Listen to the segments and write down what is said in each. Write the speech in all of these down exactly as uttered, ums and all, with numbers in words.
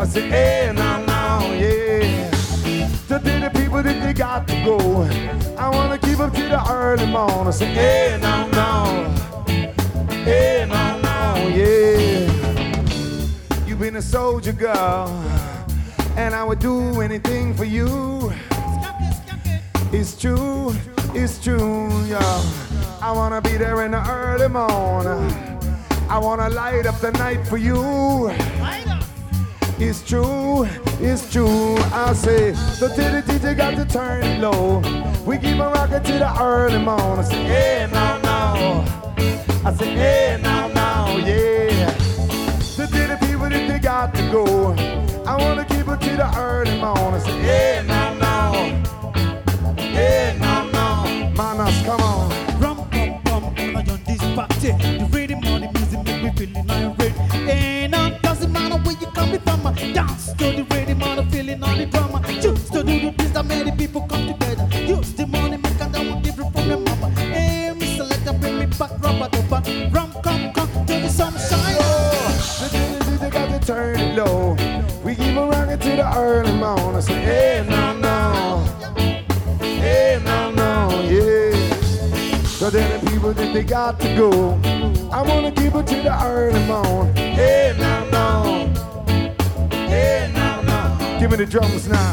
say, hey, now, now, yeah. To the people that they got to go. I wanna keep up to the early morning. I say, hey, now, now. Hey, now, now, yeah. You've been a soldier, girl, and I would do anything for you. It's true, it's true, yeah. I wanna be there in the early morning. I wanna light up the night for you. It's true, it's true. I say, the titty teacher got to turn it low. We keep a rockin' to the early morning. I say, hey, now, now. I say, hey, now, now, yeah. The titty people that they got to go. I wanna keep it to the early morning. I say, hey, now, now. Hey, now, now. Manas, come on. Rum, rum, rum, I on this party. The rhythm of the music make me feeling irate. And it doesn't matter where you coming from. Dance to the rhythm of the feeling on the drama. Choose to do this that many people come together. Use the money, make and down different from your mama. Hey, Mister Selector, bring me back, rubber, rubber. Rum, come, come to the sunshine. Oh, the titty teacher got to turn it low. We keep a rockin' to the early morning. I say, hey, now, now. Hey, now, now, yeah. So then the people that they got to go. I wanna keep it to the early morning. Hey, now, now. Hey, now, now. Give me the drums now.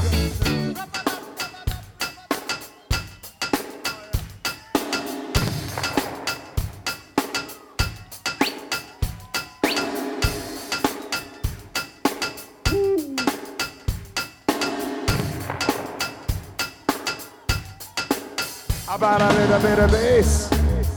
How about a little bit of bass?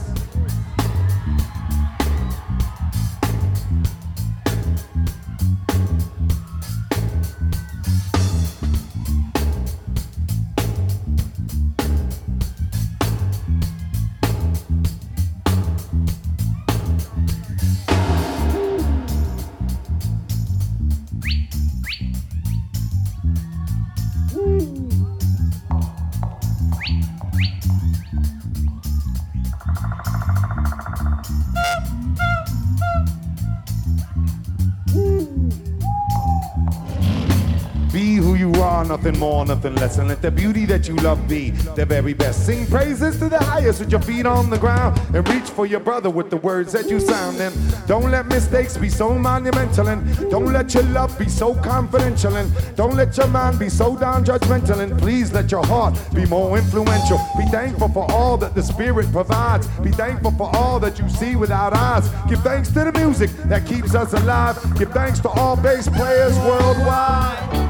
Be who you are, nothing more, nothing less. And let the beauty that you love be the very best. Sing praises to the highest with your feet on the ground. And reach for your brother with the words that you sound. And don't let mistakes be so monumental. And don't let your love be so confidential. And don't let your mind be so down judgmental. And please let your heart be more influential. Be thankful for all that the Spirit provides. Be thankful for all that you see without eyes. Give thanks to the music that keeps us alive. Give thanks to all bass players worldwide.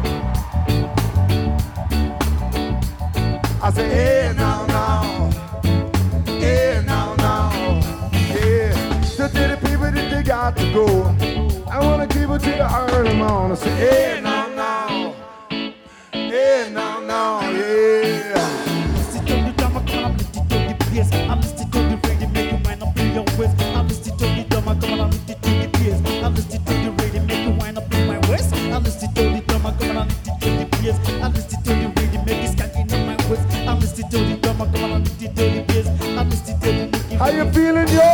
I say, hey, now, now. Hey, now, now. Yeah. So to the people that they got to go. I wanna keep it to the early morning. I say, hey, now, now. Hey, now, now. Yeah. Listen to the drama, come on, listen to the bass. I'm listening to the reggae, make you wind up in your waist. I'm listening to the drama, come on, listen to the bass. I'm listening to the reggae, make you wind up in my waist. I'm listening to the drama, come on, listen to the bass. I'm listening to the reggae, make it skanking in my waist. I'm listening to the drama, come on, listen to the bass. I'm listening to the reggae. How you feeling, yo?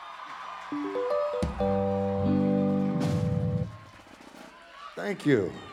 Thank you.